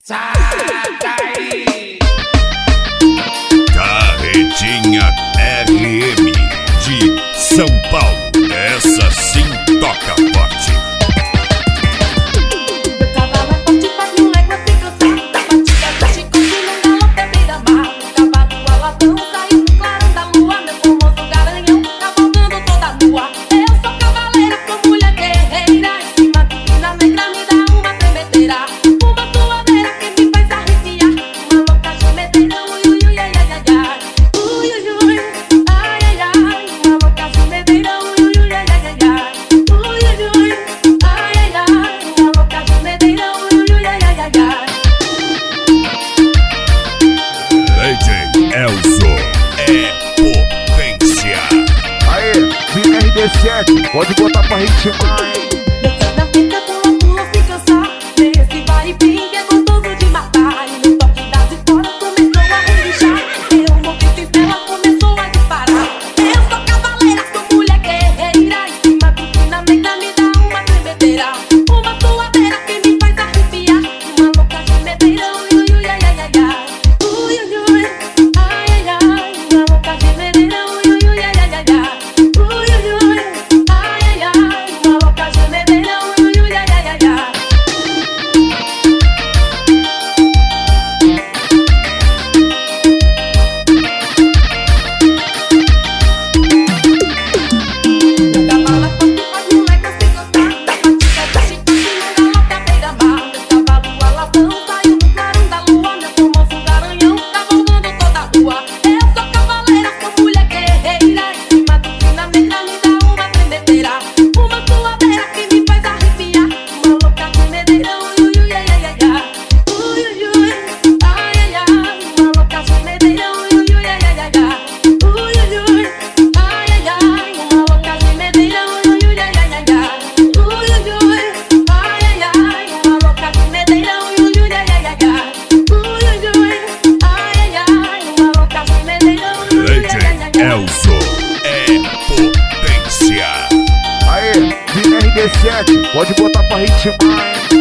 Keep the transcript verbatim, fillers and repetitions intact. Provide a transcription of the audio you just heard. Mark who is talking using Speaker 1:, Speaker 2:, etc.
Speaker 1: Sai daí!
Speaker 2: Carretinha R M de São Paulo, essa sim toca forte.
Speaker 3: Meu cavalo é forte, faz moleque sem cansar. Da batida do chicote no galope à beira-mar. Meu cavalo aladão saiu no clarão da lua. Meu formoso garanhão cavalgando toda nua. Eu sou cavaleira, sou mulher guerreira. Em cima de fina negra me dá uma tremedeira. Uma suadeira que me faz arrepiar. Uma louca gemedeira, ui ui ui ai ai ai ai. Ui ui ui, ai ai ai. Uma louca gemedeira, ui ui ui ai ai ai ai. Ui ui ui, ai ai ai. Uma louca gemedeira, ui ui ui ai ai ai ai.
Speaker 2: D J Elzo é potência.
Speaker 4: Aê, V R D sete, pode botar pra ritmar, hein?
Speaker 3: Desce da pista, pula, pula, sem cansar. Nesse vai e vem, que é gostoso de matar. E no toque das esporas começou a relinchar. Eu movi estrela, começou a disparar. Eu sou cavaleira, sou mulher guerreira. Em cima do fina negra me dá uma tremedeira. Uma suadeira que me faz arrepiar. Uma louca gemedeira, ui ui ui ai ai ai ai. Ui ui ui, ai ai ai. Uma louca gemedeira, ui ui ui ai ai ai ai. Ui ui ui, ai ai ai. Uma louca gemedeira, ui ui ui ai ai ai ai. Meu cavalo é forte, faz moleque sem cansar. Da batida do chicote no galope à beira-mar. Meu cavalo aladão saiu no clarão da lua. Meu formoso garanhão cavalgando toda a rua. Eu sou cavaleira, sou mulher guerreira. Em cima do fina negra me dá uma tremedeira. Uma suadeira que me faz arrepiar. Uma louca gemedeira, ui ui ui ai ai ai ai. Ui ui ui, ai ai ai. Uma louca gemedeira, ui ui ui ai ai ai ai. Ui ui ui, ai ai ai. Uma louca gemedeira, ui ui ui ai ai ai ai. Ui ui ui, ai ai ai. Uma louca gemedeira, ui ui ui ai ai ai ai. Ui ui ui, ai ai ai. Uma louca gemedeira, ui ui ui ai ai ai
Speaker 2: D J
Speaker 3: ai.
Speaker 2: Elzo é potência.
Speaker 4: Aê, V R D sete, pode botar pra ritmar, hein?